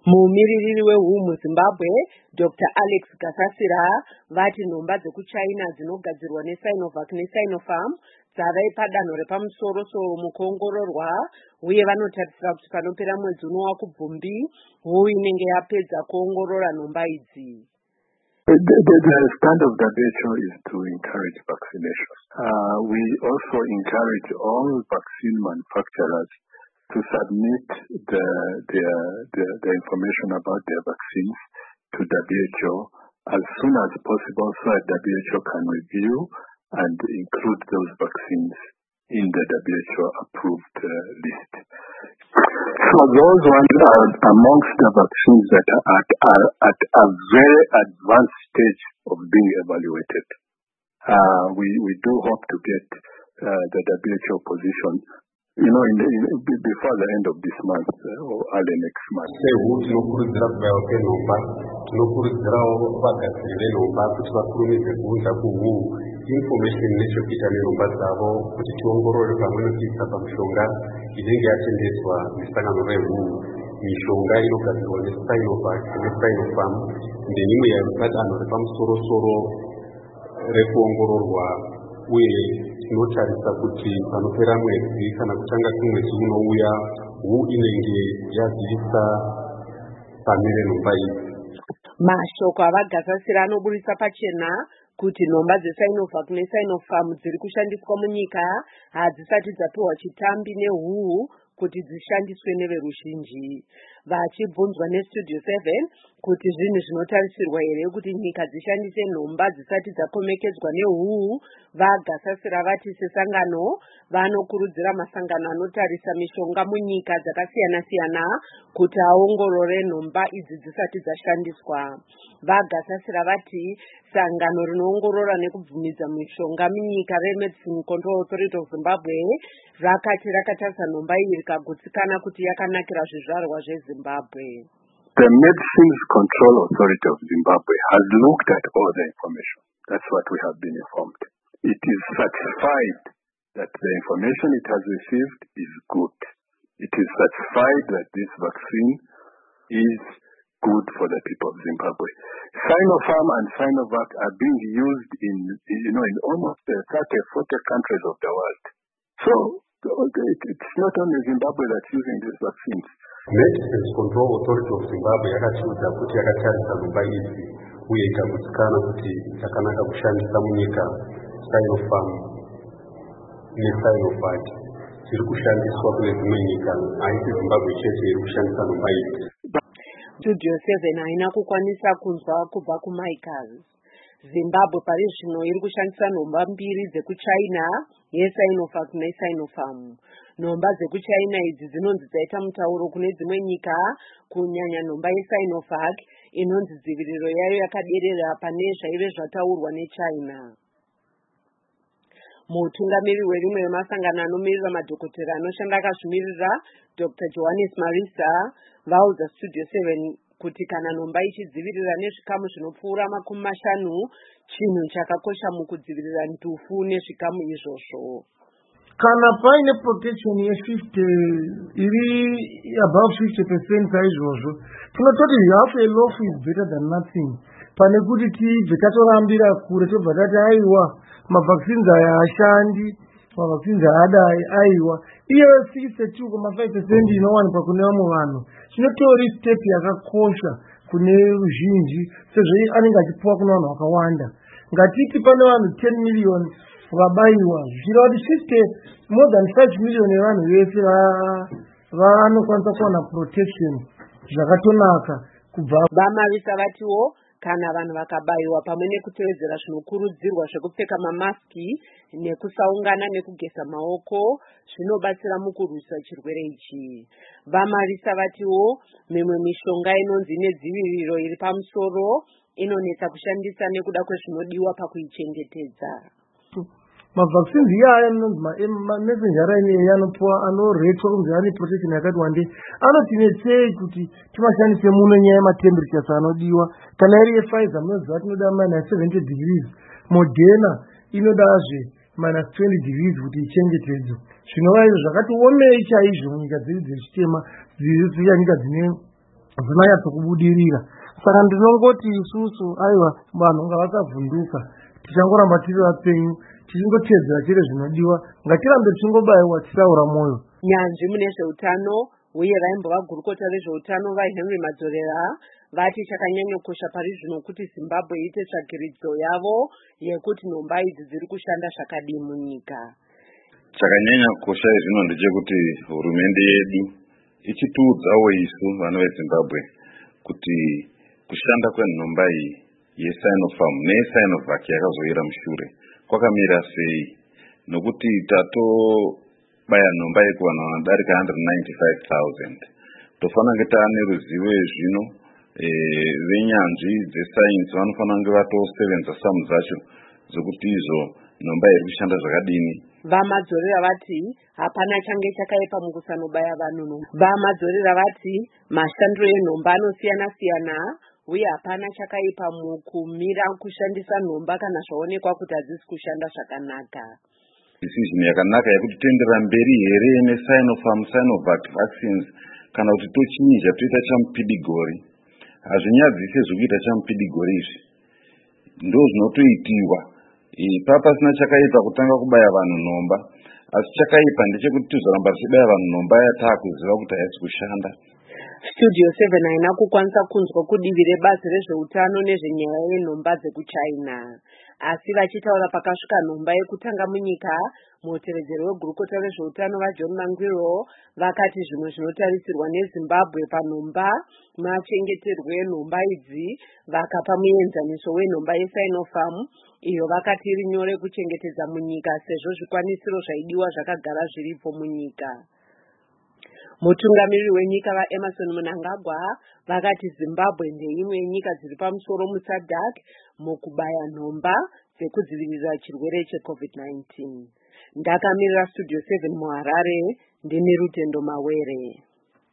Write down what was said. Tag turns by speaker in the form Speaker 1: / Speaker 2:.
Speaker 1: Mumiririri weHU muZimbabwe Dr. Alex Gasasira vati nhomba dzekuChina dzinogadzirwa neSinovac neSinopharm dzave padanho repamusoro-soro mukuongororwa uye vanotarisira kuti panopera mwedzi uno waKubvumbi WHO inenge yapedza kuongorora nhomba idzi.
Speaker 2: The stand of WHO is to encourage vaccination. We also encourage all vaccine manufacturers to submit the information about their vaccines to WHO as soon as possible so that WHO can review and include those vaccines in the WHO approved list. So those ones are amongst the vaccines that are at a very advanced stage of being evaluated. We do hope to get the WHO position before the end of this month or early next month.
Speaker 3: Information nechekuita neromba dzavo kuti tiongorore pamwe nekuisa pamishonga inenge yatendeswa nesangano reHU. Mishonga inogadzirwa neSinovac neSinopharm ndeimwe yapadanho repamusoro-soro rekuongororwa, uye tinotarisa kuti panopera mwedzi kana kutanga kwemwedzi unouya WHO inenge yazivisa pamire nhomba idzi.
Speaker 1: Mashoko avaGasasira anoburisa pachena kuti nhomba dzeSinovac neSinopharm dziri kushandiswa munyika hadzisati dzapiwa chitambi neHU kuti dzishandiswe neveruzhinji. Vachibvunzwa neStudio 7 kuti zvinhu zvinotarisirwa here kuti nyika dzishandise nhomba dzisati dzakomekedzwa neHU, vaGasasira vati sesangano vanokurudzira masangano anotarisa mishonga munyika dzakasiyana-siyana kuti aongorore nhomba idzi dzisati dzashandiswa. VaGasasira vati sangano rinoongorora nekubvumidza mishonga munyika reMedicine Control Authority of Zimbabwe rakati rakatarisa nhomba iyi rikagutsikana kuti yakanakira zvizvarwa zveZimbabwe.
Speaker 2: The Medicines Control Authority of Zimbabwe has looked at all the information. That's what we have been informed. It is satisfied that the information it has received is good. It is satisfied that this vaccine is good for the people of Zimbabwe. Sinopharm and Sinovac are being used in almost 30-40 countries of the world. So it's not only Zimbabwe that's using these vaccines.
Speaker 3: Medicines Control Authority of Zimbabwe yakachiudza kuti yakatarisa nhomba idzi uye ikagutsikana kuti dzakanaka kushandisa munyika. Sinopharm neSinovac dziri kushandiswa kune dzimwe nyika, haisi Zimbabwe chete iri kushandisa nhomba idzi.
Speaker 1: Studio 7 haina kukwanisa kunzwa kubva kuMichael. Zimbabwe pari zvino iri kushandisa nhomba mbiri dzekuChina yeSinovac neSinopharm. Nhomba dzekuChina idzi dzinonzi dzaita mutauro kune dzimwe nyika, kunyanya nhomba yeSinovac inonzi dziviriro yayo yakaderera pane zvaive zvataurwa neChina. Mutungamiri werimwe wemasangano anomirira madhokotera anoshanda akazvimirira Dr. Johannes Marisa vaudza Studio 7 kuti kana nhomba ichidzivirira nezvikamu zvinopfuura 50, chinhu chakakosha mukudzivirira ntufu nezvikamu izvozvo.
Speaker 4: Kana paine protection ye50 iri above 50% saizvozvo, tinototi half a loaf is better than nothing. Pane kuti tibve tatorambira kure tobva tati aiwa mavaccines aya hashandi, mavaccines haadai aiwa, iyo 62.5% inowanikwa kune vamwe vanhu chinotori step yakakosha kune ruzhinji sezvo anenge achipuwa kuna vanhu vakawanda. Ngatiti pane vanhu 10 million vabayiwa, zvichireva kuti more than 5 million yevanhu vese vanokwanisa kuwana protection zvakatonaka kubva.
Speaker 1: Vamarisa vatiwo kana vanhu vakabayiwa pamwe nekutevedzera zvinokurudzirwa zvekupfeka mamaski nekusaungana nekugeza maoko zvinobatsira mukurwisa chirwere ichi. Vamarisa vatiwo mimwe mishonga inonzi nedziviriro iri pamusoro inonetsa kushandisa nekuda kwezvinodiwa pakuichengetedza.
Speaker 4: Mavaccines iyaya anonzi messenger RNA anopuwa anoretwa kunzi ane protection yakati wandei, anotinetsei kuti timashandise muno nyaya yematemperatures anodiwa. Kana iri yePfizer munoziva tinoda -70 degrees, Moderna inodazve -20 degrees kuti ichengetedzwe. Zvinova izvo zvakati omei chaizvo munyika dzedu dzechitema, dziri nyika dzine dzinonyatsa kubudirira. Saka ndinongoti isusu aiwa vanhu ngavasavhunduka, tichangoramba tiri vapenyu tichingotedzera chiri zvinodiwa, ngatirambe tichingobaiwa tisaura mwoyo.
Speaker 1: Nyanzvi mune zveutano uye vaimbova gurukota rezveutano vaHenry Madzorera vati chakanyanya kukosha pari zvino kuti Zimbabwe iite tsvagiridzo yavo yekuti nhomba idzi dziri kushanda zvakadii munyika.
Speaker 5: Chakanyanya kukosha zvino ndechekuti hurumende yedu ichitiudzawo isu vana veZimbabwe kuti kushanda kwenhomba iyi yeSinopharm neSinovac yakazoira mushure kwakamira sei, nokuti tatobaya nhomba yekuvanhu vanodarika 195,000. Tofana kunge taane ruzivo zvino venyanzvi dzesainzi vanofana kunge vatosevenza samu dzacho zokuti izvo nhomba iri kushanda zvakadini.
Speaker 1: VaMadzorera vati hapana change chakaipa mukusanobaya vanhu. VaMadzorera vati mashandiro enhomba anosiyana-siyana uye hapana chakaipa mukumira kushandisa nhomba kana zvaonekwa kuti hadzisi kushanda zvakanaka.
Speaker 5: Decision yakanaka yekuti toendera mberi here neSinopharm Sinovac vaccines kana kuti tochinja toita chamupidigori. Hazvinyadzise zvekuita chamupidigori izvi ndozvinotoitiwa. Papasina chakaipa kutanga kubaya vanhu nhomba, asi chakaipa ndechekuti tizoramba tichibaya vanhu nhomba yataakuziva kuti haisi kushanda.
Speaker 1: Studio 7 haina kukwanisa kunzwa kudivi rebazi rezveutano nezvenyaya yenhomba dzekuChina, asi vachitaura pakasvika nhomba yekutanga munyika, mutevedzeri wegurukota rezveutano vaJohn Mangwiro vakati zvimwe zvinotarisirwa neZimbabwe panhomba machengeterwe enhomba idzi, vakapa muenzaniso wenhomba yeSinopharm iyo vakati iri nyore kuchengetedza munyika sezvo zvikwanisiro zvaidiwa zvakagara zviripo munyika. Mutungamiriri wenyika vaEmerson Mnangagwa vakati Zimbabwe ndeimwe yenyika dziri pamusoro muSADC mukubaya nhomba dzekudzivirira chirwere cheCovid-19. Ndakamirira Studio 7 muHarare, ndini Rutendo Mawere.